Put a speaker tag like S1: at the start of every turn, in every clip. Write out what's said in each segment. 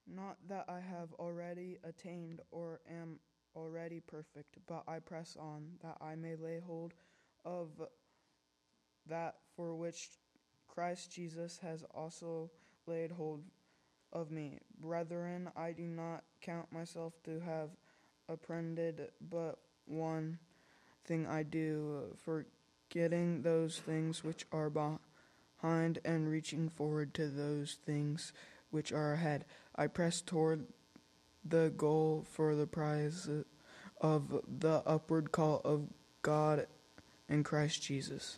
S1: Not that I have already attained or am already perfect, but I press on, that I may lay hold of that for which Christ Jesus has also laid hold of me. Brethren, I do not count myself to have apprehended, but one thing I do, forgetting those things which are behind and reaching forward to those things which are ahead. I press toward the goal for the prize of the upward call of God in Christ Jesus.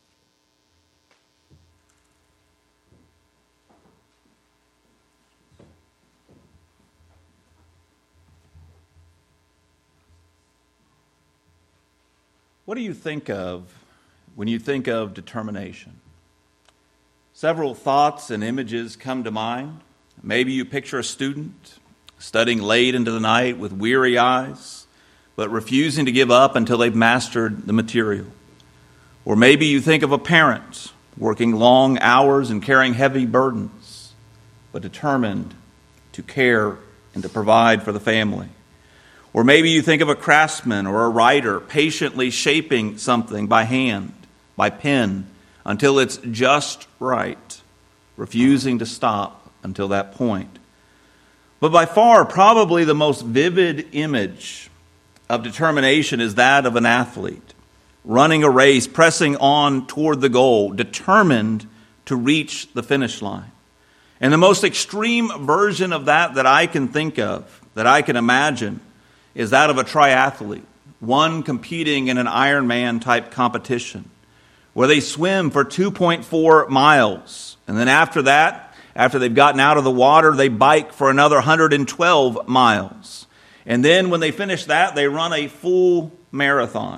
S2: What do you think of when you think of determination? Several thoughts and images come to mind. Maybe you picture a student studying late into the night with weary eyes, but refusing to give up until they've mastered the material. Or maybe you think of a parent working long hours and carrying heavy burdens, but determined to care and to provide for the family. Or maybe you think of a craftsman or a writer patiently shaping something by hand, by pen, until it's just right, refusing to stop until that point. But by far, probably the most vivid image of determination is that of an athlete, running a race, pressing on toward the goal, determined to reach the finish line. And the most extreme version of that I can think of, that I can imagine, is that of a triathlete, one competing in an Ironman type competition, where they swim for 2.4 miles. And then after that, after they've gotten out of the water, they bike for another 112 miles. And then when they finish that, they run a full marathon,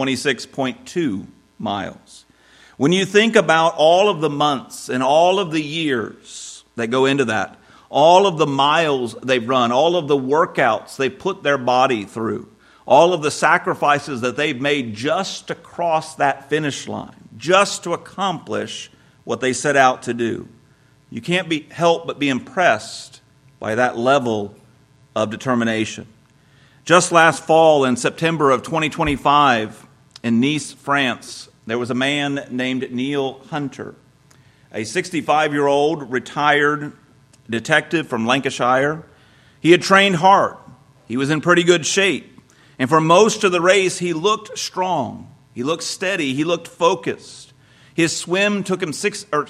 S2: 26.2 miles. When you think about all of the months and all of the years that go into that, all of the miles they've run, all of the workouts they put their body through, all of the sacrifices that they've made just to cross that finish line, just to accomplish what they set out to do. You can't help but be impressed by that level of determination. Just last fall, in September of 2025, in Nice, France, there was a man named Neil Hunter, a 65-year-old retired detective from Lancashire. He had trained hard. He was in pretty good shape. And for most of the race, he looked strong. He looked steady. He looked focused. His swim took him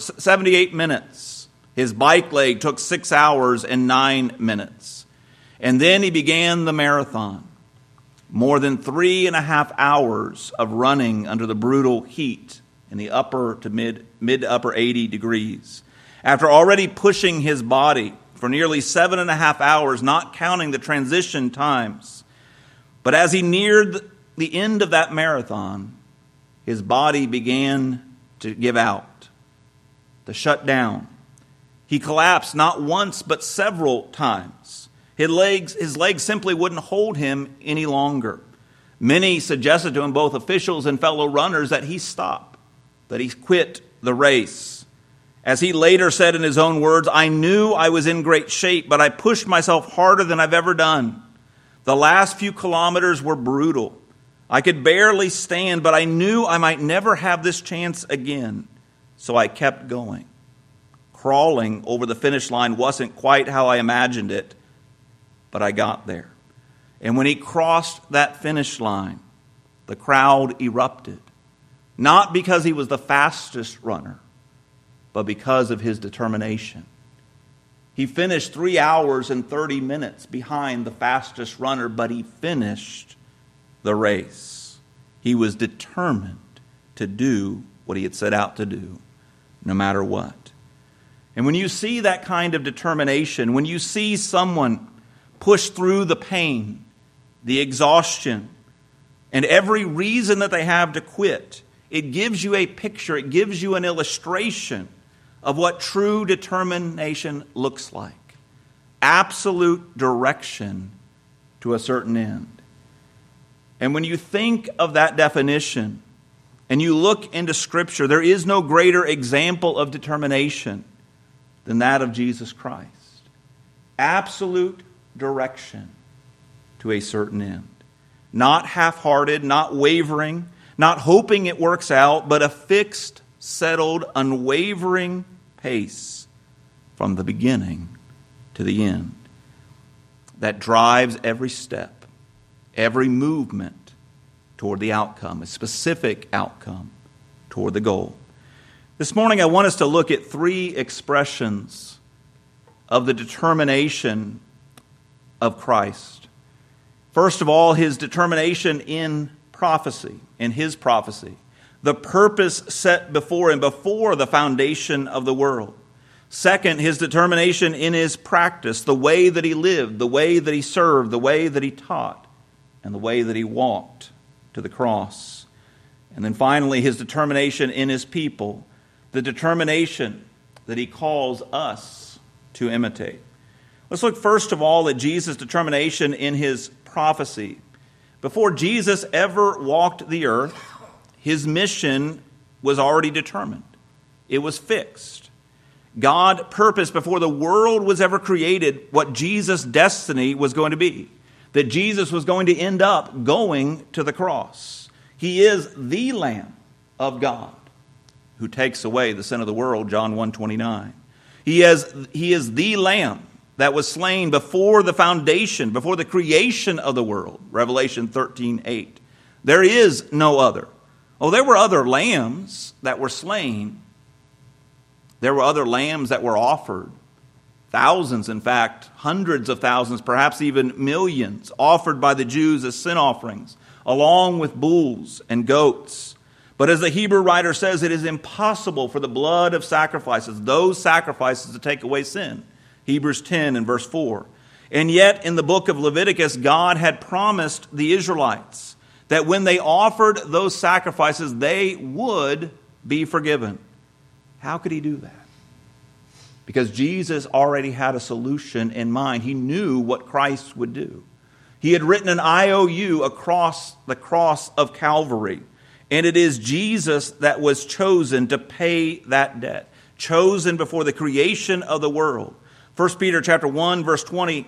S2: 78 minutes. His bike leg took 6 hours and 9 minutes. And then he began the marathon. More than 3.5 hours of running under the brutal heat in the upper to mid to upper 80 degrees. After already pushing his body for nearly 7.5 hours, not counting the transition times. But as he neared the end of that marathon, his body began to give out, to shut down. He collapsed not once but several times. His legs simply wouldn't hold him any longer. Many suggested to him, both officials and fellow runners, that he stop, that he quit the race. As he later said in his own words, "I knew I was in great shape, but I pushed myself harder than I've ever done. The last few kilometers were brutal. I could barely stand, but I knew I might never have this chance again. So I kept going. Crawling over the finish line wasn't quite how I imagined it, but I got there." And when he crossed that finish line, the crowd erupted. Not because he was the fastest runner, but because of his determination. He finished 3 hours and 30 minutes behind the fastest runner, but he finished the race. He was determined to do what he had set out to do, no matter what. And when you see that kind of determination, when you see someone push through the pain, the exhaustion, and every reason that they have to quit, it gives you a picture, it gives you an illustration of what true determination looks like. Absolute direction to a certain end. And when you think of that definition and you look into Scripture, there is no greater example of determination than that of Jesus Christ. absolute direction to a certain end. Not half-hearted, not wavering, not hoping it works out, but a fixed, settled, unwavering pace from the beginning to the end that drives every step, every movement toward the outcome, a specific outcome toward the goal. This morning I want us to look at three expressions of the determination of Christ. First of all, his determination in prophecy, in his prophecy. The purpose set before him before the foundation of the world. Second, his determination in his practice, the way that he lived, the way that he served, the way that he taught, and the way that he walked to the cross. And then finally, his determination in his people, the determination that he calls us to imitate. Let's look first of all at Jesus' determination in his prophecy. Before Jesus ever walked the earth, his mission was already determined. It was fixed. God purposed before the world was ever created what Jesus' destiny was going to be. That Jesus was going to end up going to the cross. He is the Lamb of God who takes away the sin of the world, John 1:29. He is the Lamb that was slain before the foundation, before the creation of the world, Revelation 13:8. There is no other. Oh, there were other lambs that were slain. There were other lambs that were offered. Thousands, in fact, hundreds of thousands, perhaps even millions, offered by the Jews as sin offerings, along with bulls and goats. But as the Hebrew writer says, it is impossible for the blood of sacrifices, those sacrifices, to take away sin. Hebrews 10 and verse 4. And yet, in the book of Leviticus, God had promised the Israelites that when they offered those sacrifices, they would be forgiven. How could he do that? Because Jesus already had a solution in mind. He knew what Christ would do. He had written an IOU across the cross of Calvary. And it is Jesus that was chosen to pay that debt. Chosen before the creation of the world. 1 Peter chapter 1, verse 20.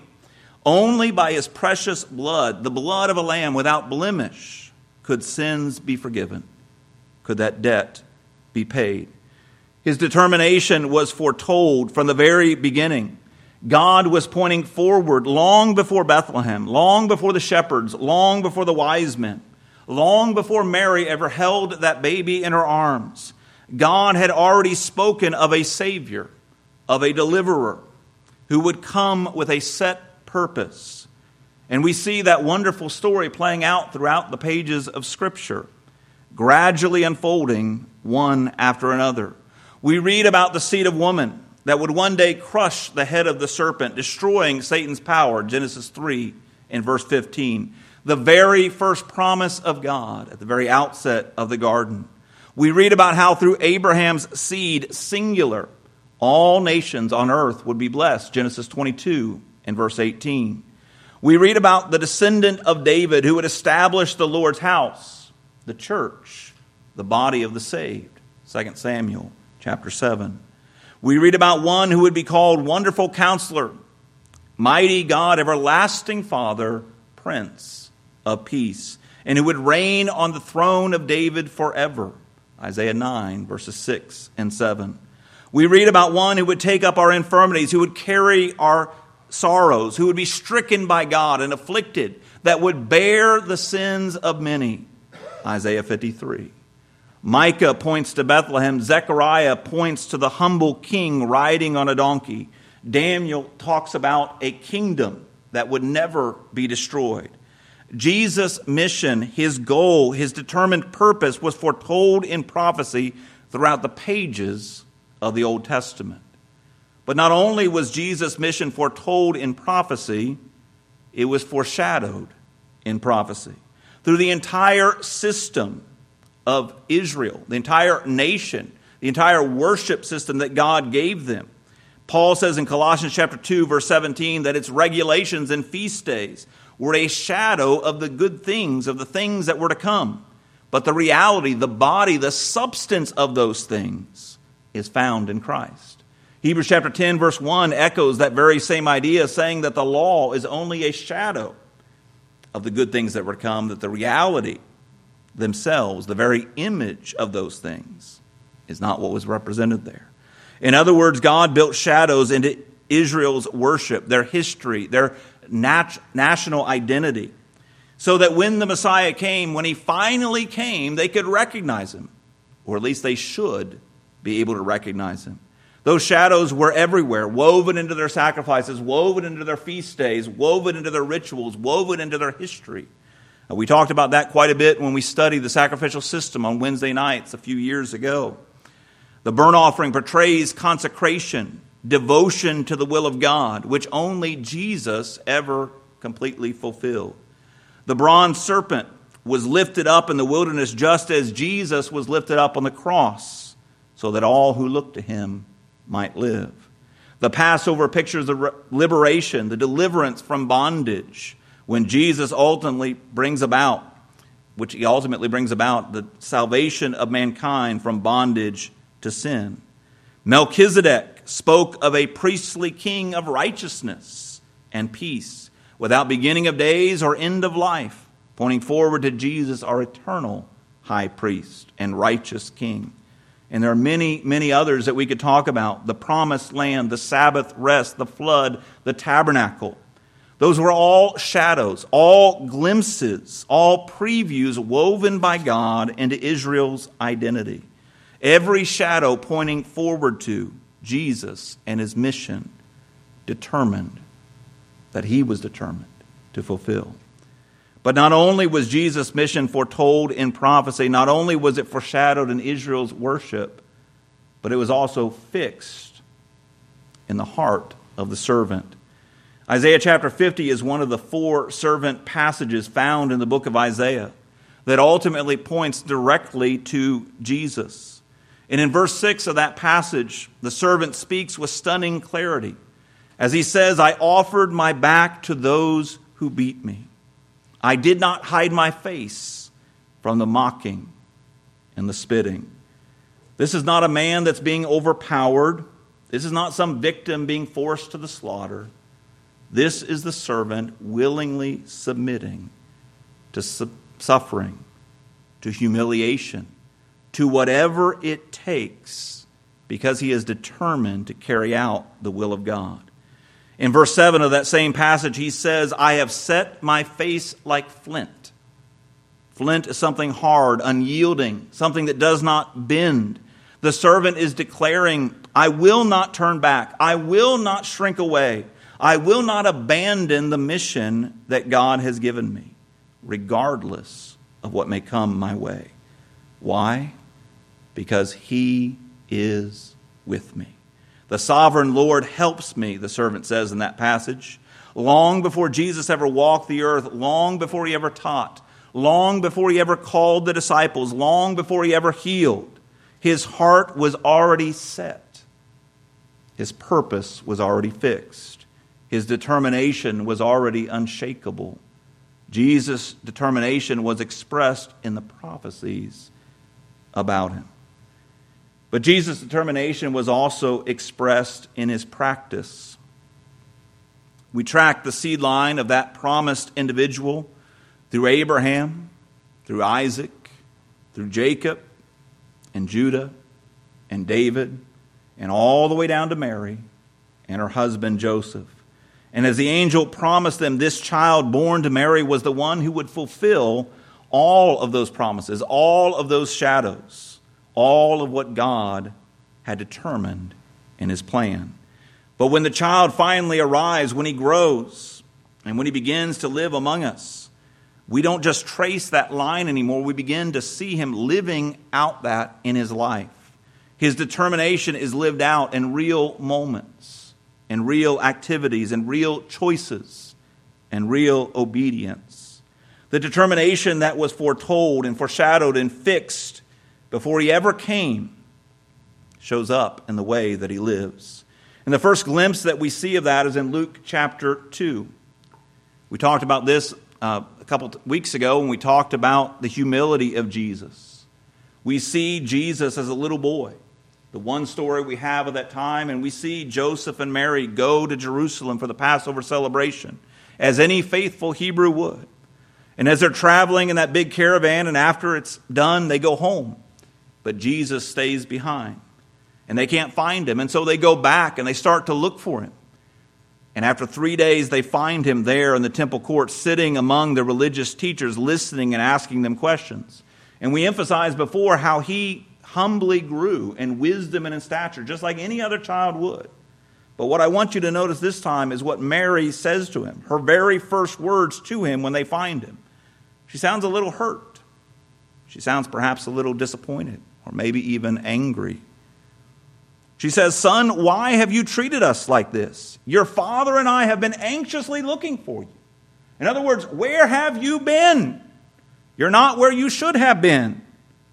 S2: Only by his precious blood, the blood of a lamb without blemish, could sins be forgiven. Could that debt be paid? His determination was foretold from the very beginning. God was pointing forward long before Bethlehem, long before the shepherds, long before the wise men, long before Mary ever held that baby in her arms. God had already spoken of a Savior, of a deliverer, who would come with a set purpose. And we see that wonderful story playing out throughout the pages of Scripture, gradually unfolding one after another. We read about the seed of woman that would one day crush the head of the serpent, destroying Satan's power, Genesis 3 and verse 15. The very first promise of God at the very outset of the garden. We read about how through Abraham's seed, singular, all nations on earth would be blessed, Genesis 22 and verse 18. We read about the descendant of David who would establish the Lord's house, the church, the body of the saved, 2 Samuel chapter 7. We read about one who would be called Wonderful Counselor, Mighty God, Everlasting Father, Prince of Peace, and who would reign on the throne of David forever, Isaiah 9, verses 6 and 7. We read about one who would take up our infirmities, who would carry our sorrows, who would be stricken by God and afflicted, that would bear the sins of many, Isaiah 53. Micah points to Bethlehem. Zechariah points to the humble king riding on a donkey. Daniel talks about a kingdom that would never be destroyed. Jesus' mission, his goal, his determined purpose was foretold in prophecy throughout the pages of the Old Testament. But not only was Jesus' mission foretold in prophecy, it was foreshadowed in prophecy. Through the entire system of Israel, the entire nation, the entire worship system that God gave them. Paul says in Colossians chapter 2, verse 17, that its regulations and feast days were a shadow of the good things, of the things that were to come. But the reality, the body, the substance of those things is found in Christ. Hebrews chapter 10, verse 1 echoes that very same idea, saying that the law is only a shadow of the good things that were to come, that the reality themselves, the very image of those things, is not what was represented there. In other words, God built shadows into Israel's worship, their history, their national identity, so that when the Messiah came, when he finally came, they could recognize him, or at least they should be able to recognize him. Those shadows were everywhere, woven into their sacrifices, woven into their feast days, woven into their rituals, woven into their history. We talked about that quite a bit when we studied the sacrificial system on Wednesday nights a few years ago. The burnt offering portrays consecration, devotion to the will of God, which only Jesus ever completely fulfilled. The bronze serpent was lifted up in the wilderness just as Jesus was lifted up on the cross, so that all who look to him might live. The Passover pictures the liberation, the deliverance from bondage, when Jesus ultimately brings about the salvation of mankind from bondage to sin. Melchizedek spoke of a priestly king of righteousness and peace, without beginning of days or end of life, pointing forward to Jesus, our eternal high priest and righteous king. And there are many, many others that we could talk about. The promised land, the Sabbath rest, the flood, the tabernacle. Those were all shadows, all glimpses, all previews woven by God into Israel's identity. Every shadow pointing forward to Jesus and his mission, determined to fulfill. But not only was Jesus' mission foretold in prophecy, not only was it foreshadowed in Israel's worship, but it was also fixed in the heart of the servant. Isaiah chapter 50 is one of the 4 servant passages found in the book of Isaiah that ultimately points directly to Jesus. And in verse 6 of that passage, the servant speaks with stunning clarity as he says, "I offered my back to those who beat me. I did not hide my face from the mocking and the spitting." This is not a man that's being overpowered. This is not some victim being forced to the slaughter. This is the servant willingly submitting to suffering, to humiliation, to whatever it takes, because he is determined to carry out the will of God. In verse 7 of that same passage, he says, "I have set my face like flint." Flint is something hard, unyielding, something that does not bend. The servant is declaring, "I will not turn back. I will not shrink away. I will not abandon the mission that God has given me, regardless of what may come my way." Why? Because he is with me. The sovereign Lord helps me, the servant says in that passage. Long before Jesus ever walked the earth, long before he ever taught, long before he ever called the disciples, long before he ever healed, his heart was already set. His purpose was already fixed. His determination was already unshakable. Jesus' determination was expressed in the prophecies about him. But Jesus' determination was also expressed in his practice. We track the seed line of that promised individual through Abraham, through Isaac, through Jacob, and Judah, and David, and all the way down to Mary and her husband Joseph. And as the angel promised them, this child born to Mary was the one who would fulfill all of those promises, all of those shadows, all of what God had determined in his plan. But when the child finally arrives, when he grows, and when he begins to live among us, we don't just trace that line anymore. We begin to see him living out that in his life. His determination is lived out in real moments, in real activities, in real choices, and real obedience. The determination that was foretold and foreshadowed and fixed before he ever came shows up in the way that he lives. And the first glimpse that we see of that is in Luke chapter 2. We talked about this a couple weeks ago when we talked about the humility of Jesus. We see Jesus as a little boy. the one story we have of that time, and we see Joseph and Mary go to Jerusalem for the Passover celebration, as any faithful Hebrew would. And as they're traveling in that big caravan, and after it's done, they go home. But Jesus stays behind, and they can't find him. And so they go back, and they start to look for him. And after 3 days, they find him there in the temple court, sitting among the religious teachers, listening and asking them questions. And we emphasized before how he humbly grew in wisdom and in stature, just like any other child would. But what I want you to notice this time is what Mary says to him, her very first words to him when they find him. She sounds a little hurt. She sounds perhaps a little disappointed, or maybe even angry. She says, "Son, why have you treated us like this? Your father and I have been anxiously looking for you." In other words, where have you been? You're not where you should have been.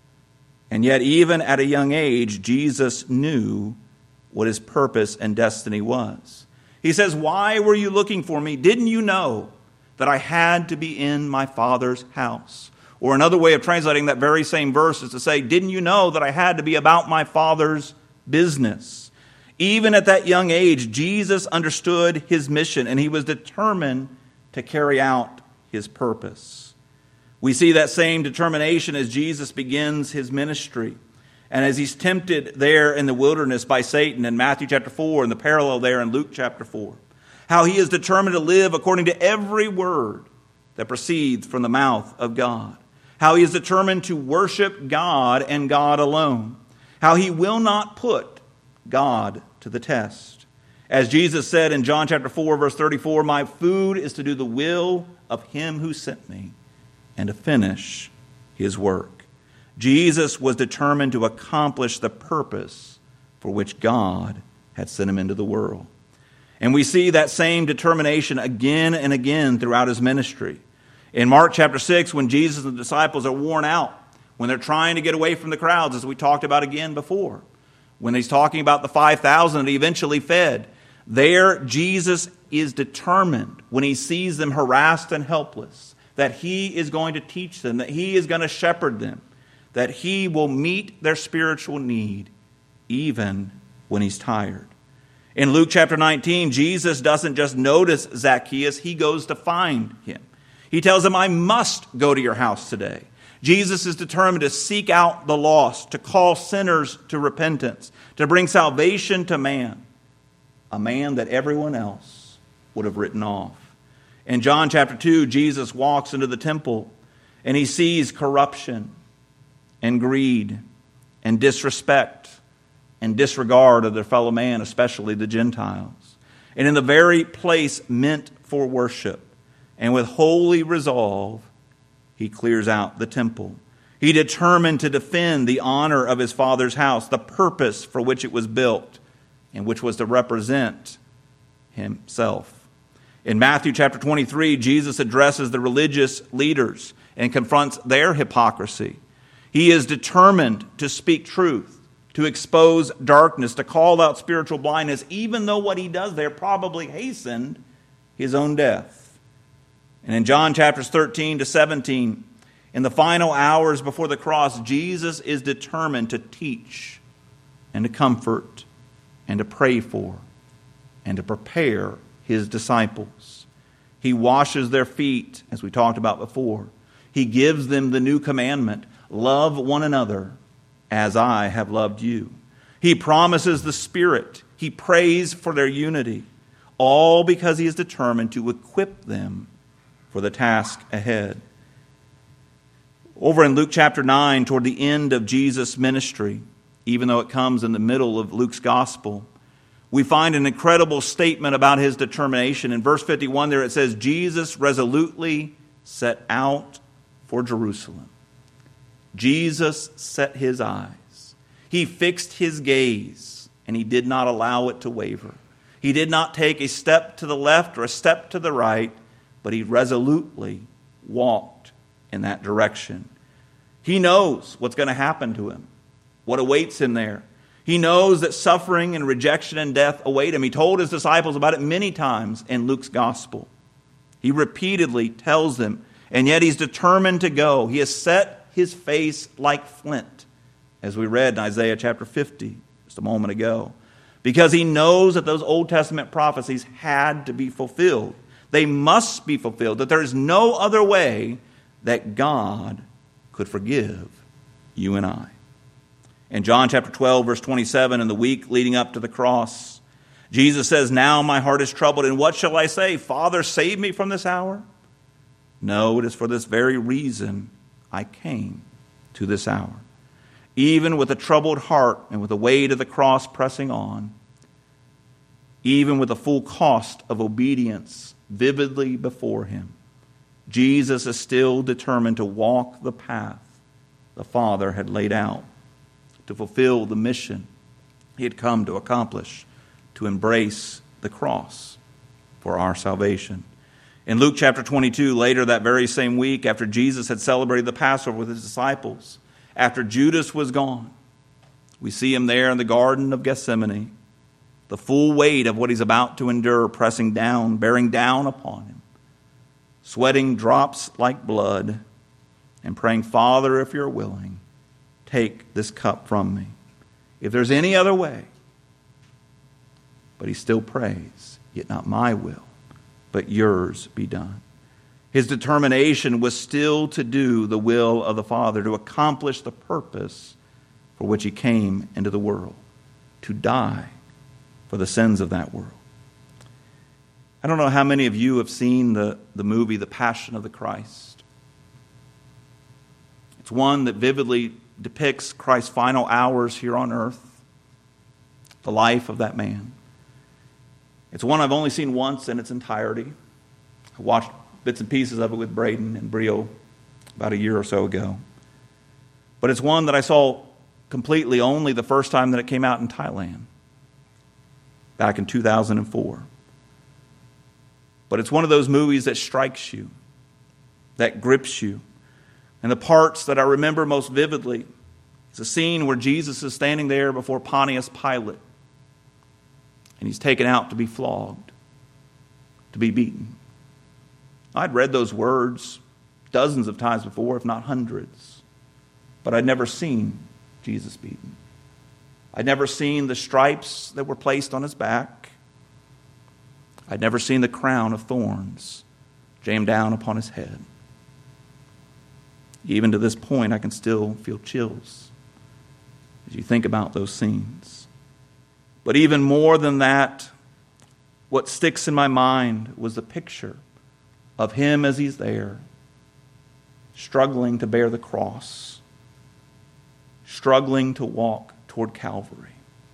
S2: And yet, even at a young age, Jesus knew what his purpose and destiny was. He says, "Why were you looking for me? Didn't you know that I had to be in my Father's house?" Or another way of translating that very same verse is to say, "Didn't you know that I had to be about my Father's business?" Even at that young age, Jesus understood his mission, and he was determined to carry out his purpose. We see that same determination as Jesus begins his ministry, and as he's tempted there in the wilderness by Satan in Matthew chapter 4, and the parallel there in Luke chapter 4. How he is determined to live according to every word that proceeds from the mouth of God. How he is determined to worship God and God alone. How he will not put God to the test. As Jesus said in John chapter 4, verse 34, "My food is to do the will of him who sent me, and to finish his work." Jesus was determined to accomplish the purpose for which God had sent him into the world. And we see that same determination again and again throughout his ministry. In Mark chapter 6, when Jesus and the disciples are worn out, when they're trying to get away from the crowds, as we talked about again before, when he's talking about the 5,000 that he eventually fed, there Jesus is determined, when he sees them harassed and helpless, that he is going to teach them, that he is going to shepherd them, that he will meet their spiritual need even when he's tired. In Luke chapter 19, Jesus doesn't just notice Zacchaeus, he goes to find him. He tells him, "I must go to your house today." Jesus is determined to seek out the lost, to call sinners to repentance, to bring salvation to man, a man that everyone else would have written off. In John chapter 2, Jesus walks into the temple and he sees corruption and greed and disrespect and disregard of their fellow man, especially the Gentiles. And in the very place meant for worship, and with holy resolve, he clears out the temple. He determined to defend the honor of his Father's house, the purpose for which it was built, and which was to represent himself. In Matthew chapter 23, Jesus addresses the religious leaders and confronts their hypocrisy. He is determined to speak truth, to expose darkness, to call out spiritual blindness, even though what he does there probably hastened his own death. And in John chapters 13 to 17, in the final hours before the cross, Jesus is determined to teach and to comfort and to pray for and to prepare his disciples. He washes their feet, as we talked about before. He gives them the new commandment, love one another as I have loved you. He promises the Spirit. He prays for their unity, all because he is determined to equip them for the task ahead. Over in Luke chapter 9, toward the end of Jesus' ministry, even though it comes in the middle of Luke's gospel, we find an incredible statement about his determination. In verse 51 there it says, Jesus resolutely set out for Jerusalem. Jesus set his eyes. He fixed his gaze, and he did not allow it to waver. He did not take a step to the left or a step to the right, but he resolutely walked in that direction. He knows what's going to happen to him, what awaits him there. He knows that suffering and rejection and death await him. He told his disciples about it many times in Luke's gospel. He repeatedly tells them, and yet he's determined to go. He has set his face like flint, as we read in Isaiah chapter 50. just a moment ago. Because he knows that those Old Testament prophecies had to be fulfilled. They must be fulfilled, that there is no other way that God could forgive you and I. In John chapter 12, verse 27, in the week leading up to the cross, Jesus says, "Now my heart is troubled, and what shall I say? Father, save me from this hour? No, it is for this very reason I came to this hour." Even with a troubled heart and with the weight of the cross pressing on, even with the full cost of obedience vividly before him, Jesus is still determined to walk the path the Father had laid out, to fulfill the mission he had come to accomplish, to embrace the cross for our salvation. In Luke chapter 22, later that very same week, after Jesus had celebrated the Passover with his disciples, after Judas was gone, we see him there in the Garden of Gethsemane, the full weight of what he's about to endure pressing down, bearing down upon him, sweating drops like blood, and praying, "Father, if you're willing, take this cup from me. If there's any other way." But he still prays, "Yet not my will, but yours be done." His determination was still to do the will of the Father, to accomplish the purpose for which he came into the world, to die for the sins of that world. I don't know how many of you have seen the movie The Passion of the Christ. It's one that vividly depicts Christ's final hours here on earth, the life of that man. It's one I've only seen once in its entirety. I watched bits and pieces of it with Braden and Brio about a year or so ago. But it's one that I saw completely only the first time that it came out in Thailand, back in 2004. But it's one of those movies that strikes you, that grips you. And the parts that I remember most vividly is a scene where Jesus is standing there before Pontius Pilate, and he's taken out to be flogged, to be beaten. I'd read those words dozens of times before, if not hundreds, but I'd never seen Jesus beaten. I'd never seen the stripes that were placed on his back. I'd never seen the crown of thorns jammed down upon his head. Even to this point, I can still feel chills as you think about those scenes. But even more than that, what sticks in my mind was the picture of him as he's there, struggling to bear the cross, struggling to walk toward Calvary,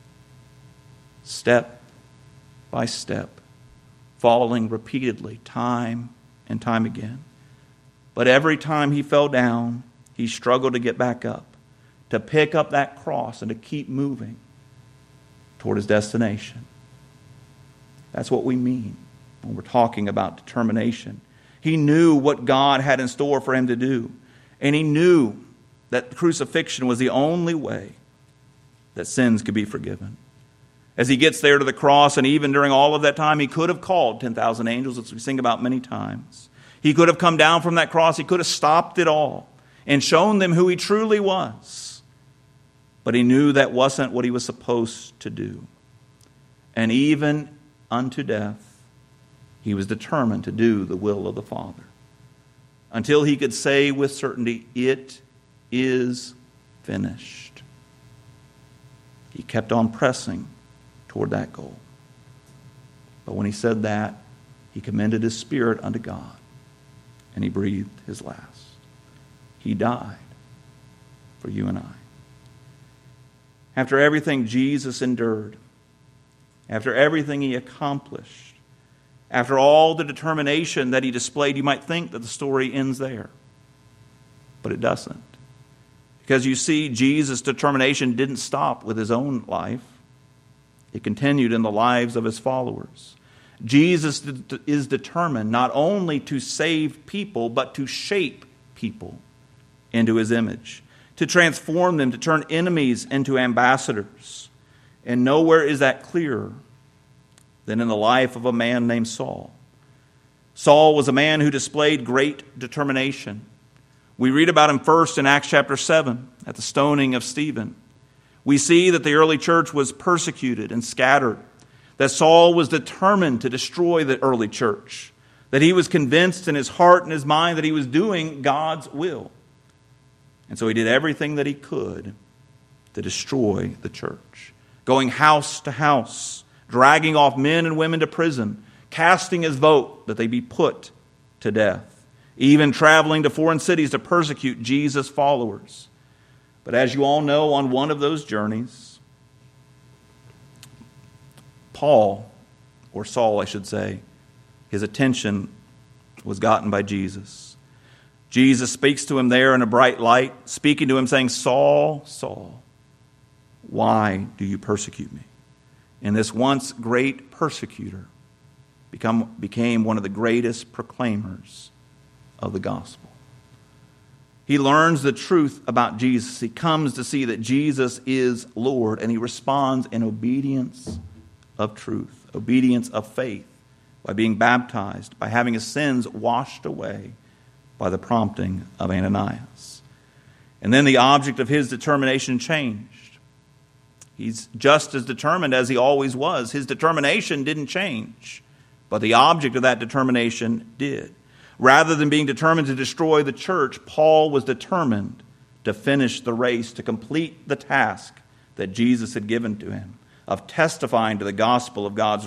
S2: step by step, falling repeatedly, time and time again. But every time he fell down, he struggled to get back up, to pick up that cross and to keep moving toward his destination. That's what we mean when we're talking about determination. He knew what God had in store for him to do, and he knew that crucifixion was the only way that sins could be forgiven. As he gets there to the cross, and even during all of that time, he could have called 10,000 angels, as we sing about many times. He could have come down from that cross. He could have stopped it all and shown them who he truly was. But he knew that wasn't what he was supposed to do. And even unto death, he was determined to do the will of the Father, until he could say with certainty, "It is finished." He kept on pressing toward that goal. But when he said that, he commended his spirit unto God, and he breathed his last. He died for you and I. After everything Jesus endured, after everything he accomplished, after all the determination that he displayed, you might think that the story ends there. But it doesn't. Because you see, Jesus' determination didn't stop with his own life. It continued in the lives of his followers. Jesus is determined not only to save people, but to shape people into his image, to transform them, to turn enemies into ambassadors. And nowhere is that clearer than in the life of a man named Saul. Saul was a man who displayed great determination. We read about him first in Acts chapter 7 at the stoning of Stephen, We see that the early church was persecuted and scattered, that Saul was determined to destroy the early church, that he was convinced in his heart and his mind that he was doing God's will. And so he did everything that he could to destroy the church, going house to house, dragging off men and women to prison, casting his vote that they be put to death, even traveling to foreign cities to persecute Jesus' followers. But as you all know, on one of those journeys, Saul, I should say, his attention was gotten by Jesus. Jesus speaks to him there in a bright light, speaking to him saying, "Saul, Saul, why do you persecute me?" And this once great persecutor became one of the greatest proclaimers of the gospel. He learns the truth about Jesus. He comes to see that Jesus is Lord, and he responds in obedience of truth, obedience of faith, by being baptized, by having his sins washed away by the prompting of Ananias. And then the object of his determination changed. He's just as determined as he always was. His determination didn't change, but the object of that determination did. Rather than being determined to destroy the church, Paul was determined to finish the race, to complete the task that Jesus had given to him of testifying to the gospel of God's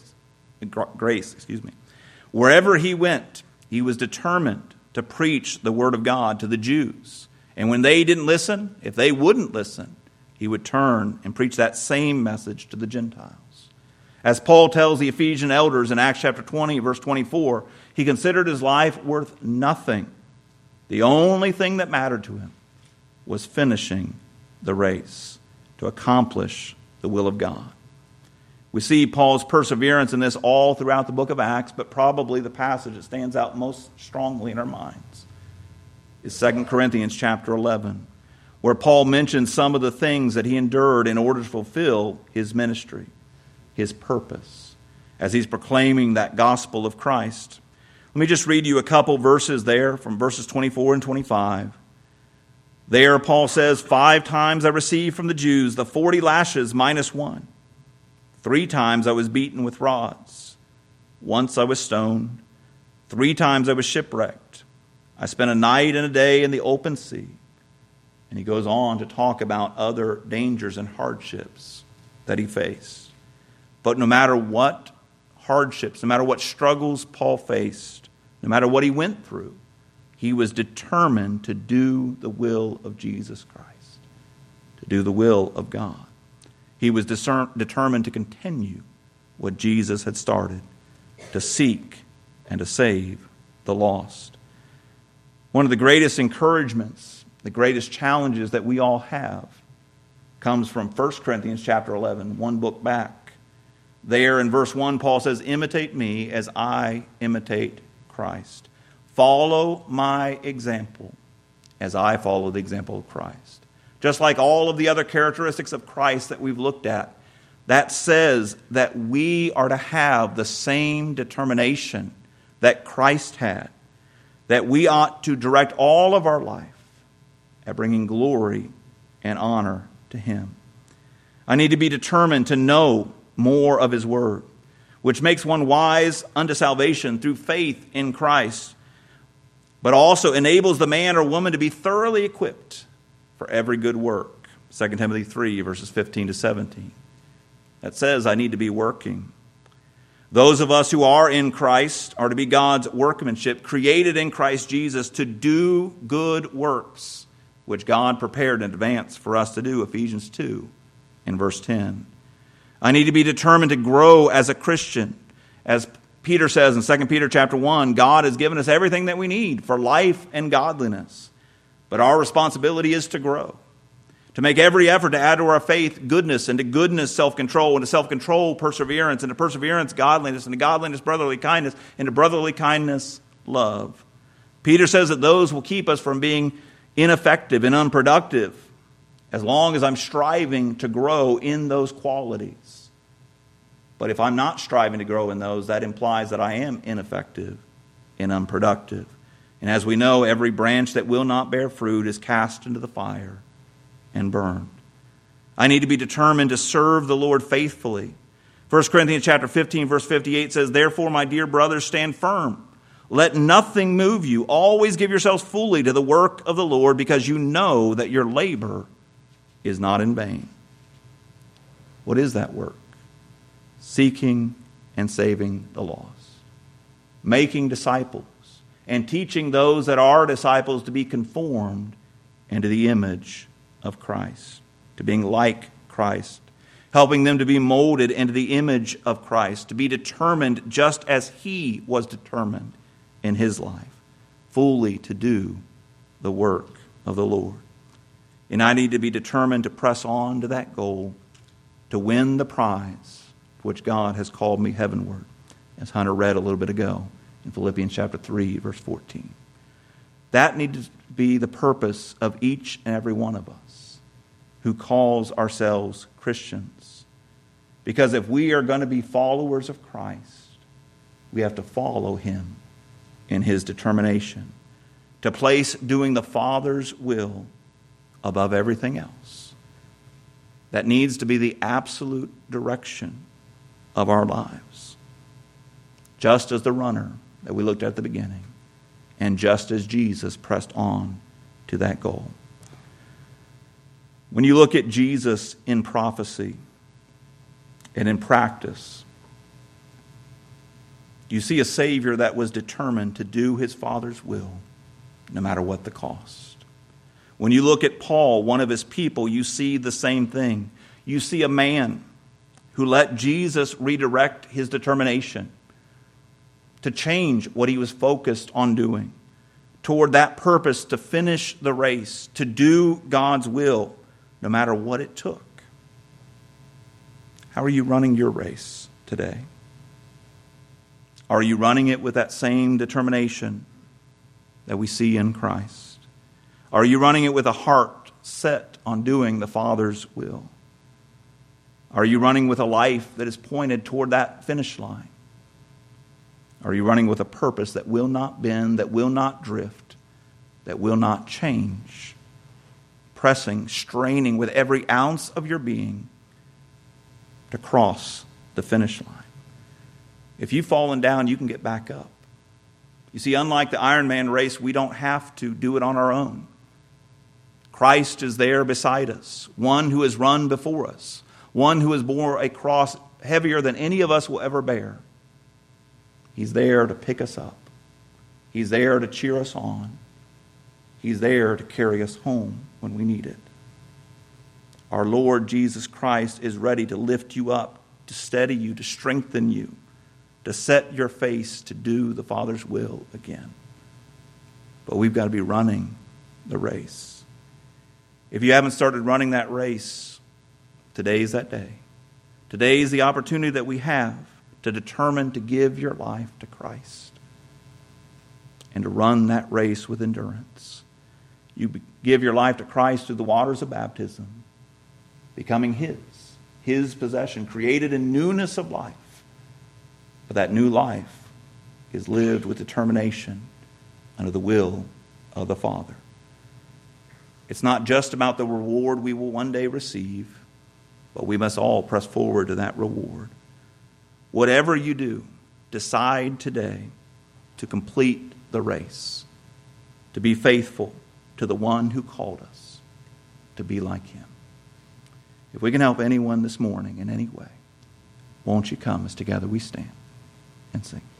S2: grace. Wherever he went, he was determined to preach the word of God to the Jews. And when they didn't listen, if they wouldn't listen, he would turn and preach that same message to the Gentiles. As Paul tells the Ephesian elders in Acts chapter 20, verse 24, he considered his life worth nothing. The only thing that mattered to him was finishing the race to accomplish the will of God. We see Paul's perseverance in this all throughout the book of Acts, but probably the passage that stands out most strongly in our minds is 2 Corinthians chapter 11, where Paul mentions some of the things that he endured in order to fulfill his ministry, his purpose, as he's proclaiming that gospel of Christ. Let me just read you a couple verses there from verses 24 and 25. There, Paul says, 5 times I received from the Jews the 40 lashes minus 1. 3 times I was beaten with rods. Once I was stoned. 3 times I was shipwrecked. I spent a night and a day in the open sea. And he goes on to talk about other dangers and hardships that he faced. But no matter what hardships, no matter what struggles Paul faced, no matter what he went through, he was determined to do the will of Jesus Christ, to do the will of God. He was determined to continue what Jesus had started, to seek and to save the lost. One of the greatest encouragements, the greatest challenges that we all have comes from 1 Corinthians chapter 11, one book back. There in verse 1, Paul says, "Imitate me as I imitate Christ. Follow my example as I follow the example of Christ." Just like all of the other characteristics of Christ that we've looked at, that says that we are to have the same determination that Christ had, that we ought to direct all of our life at bringing glory and honor to Him. I need to be determined to know more of His Word, which makes one wise unto salvation through faith in Christ, but also enables the man or woman to be thoroughly equipped for every good work. 2 Timothy 3, verses 15 to 17. That says I need to be working. Those of us who are in Christ are to be God's workmanship, created in Christ Jesus to do good works, which God prepared in advance for us to do, Ephesians 2 in verse 10. I need to be determined to grow as a Christian. As Peter says in 2 Peter chapter 1, God has given us everything that we need for life and godliness. But our responsibility is to grow, to make every effort to add to our faith goodness, and to goodness self-control, and to self-control perseverance, and to perseverance godliness, and to godliness brotherly kindness, and to brotherly kindness love. Peter says that those will keep us from being ineffective and unproductive as long as I'm striving to grow in those qualities. But if I'm not striving to grow in those, that implies that I am ineffective and unproductive. And as we know, every branch that will not bear fruit is cast into the fire and burned. I need to be determined to serve the Lord faithfully. 1 Corinthians chapter 15, verse 58 says, "Therefore, my dear brothers, stand firm. Let nothing move you. Always give yourselves fully to the work of the Lord, because you know that your labor is not in vain." What is that work? Seeking and saving the lost. Making disciples and teaching those that are disciples to be conformed into the image of Christ, to being like Christ. Helping them to be molded into the image of Christ, to be determined just as He was determined in His life, fully to do the work of the Lord. And I need to be determined to press on to that goal, to win the prize for which God has called me heavenward, as Hunter read a little bit ago in Philippians chapter 3, verse 14. That needs to be the purpose of each and every one of us who calls ourselves Christians. Because if we are going to be followers of Christ, we have to follow Him in His determination to place doing the Father's will above everything else. That needs to be the absolute direction of our lives. Just as the runner that we looked at the beginning, and just as Jesus pressed on to that goal. When you look at Jesus in prophecy and in practice, you see a Savior that was determined to do His Father's will, no matter what the cost. When you look at Paul, one of his people, you see the same thing. You see a man who let Jesus redirect his determination to change what he was focused on doing toward that purpose, to finish the race, to do God's will, no matter what it took. How are you running your race today? Are you running it with that same determination that we see in Christ? Are you running it with a heart set on doing the Father's will? Are you running with a life that is pointed toward that finish line? Are you running with a purpose that will not bend, that will not drift, that will not change? Pressing, straining with every ounce of your being to cross the finish line. If you've fallen down, you can get back up. You see, unlike the Ironman race, we don't have to do it on our own. Christ is there beside us, one who has run before us, one who has bore a cross heavier than any of us will ever bear. He's there to pick us up. He's there to cheer us on. He's there to carry us home when we need it. Our Lord Jesus Christ is ready to lift you up, to steady you, to strengthen you, to set your face to do the Father's will again. But we've got to be running the race. If you haven't started running that race, today's that day. Today is the opportunity that we have to determine to give your life to Christ and to run that race with endurance. You give your life to Christ through the waters of baptism, becoming His possession, created in newness of life. But that new life is lived with determination under the will of the Father. It's not just about the reward we will one day receive, but we must all press forward to that reward. Whatever you do, decide today to complete the race, to be faithful to the one who called us, to be like Him. If we can help anyone this morning in any way, won't you come as together we stand and sing?